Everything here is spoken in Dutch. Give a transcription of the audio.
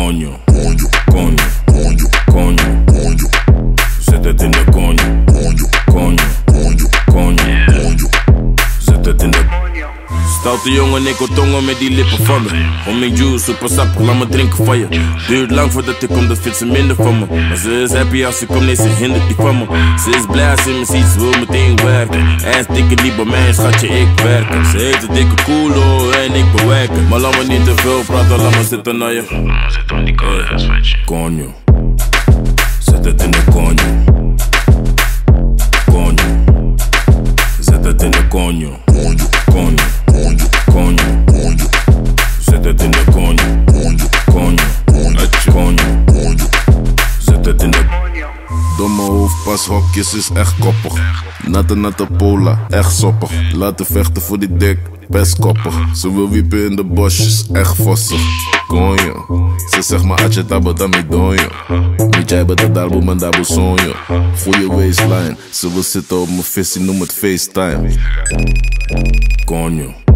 Coño, coño, coño, coño, coño. Zet het in de coño, coño, coño, coño, coño. Zet het in de stoute jongen, ik wil tongen met die lippen van me. Om mijn juice, super sappig, laat me drinken van je. Duurt lang voordat ik kom, dat vindt ze minder van me. Maar ze is happy als ze komt, nee, ze hindert die van me. Ze is blij als ze me ziet, ze wil meteen werken. Hij is dikke lief bij mij, schatje, ik werken. Ze heeft een dikke koelo en ik bewerken. Maar laat me niet te veel praten, laat me zitten naar je. Laat me zitten aan die koude sweatje. Coño, zet het in de coño. Coño, zet het in de coño. Coño, coño, coño, coño. Zet het in de coño. Coño, coño, coño, coño. Zet het in de Domme hoofdpashokjes is echt koppig. Natte pola, echt soppig. Laten vechten voor die dik, best koppig. Ze wil wiepen in de bosjes, echt vossig. Conjo, ze zegt maar atje tabo tami donjo. Niet jij bent de darbo man dabo sonjo. Goeie waistline, ze wil zitten op mijn visie, noem het FaceTime. coño.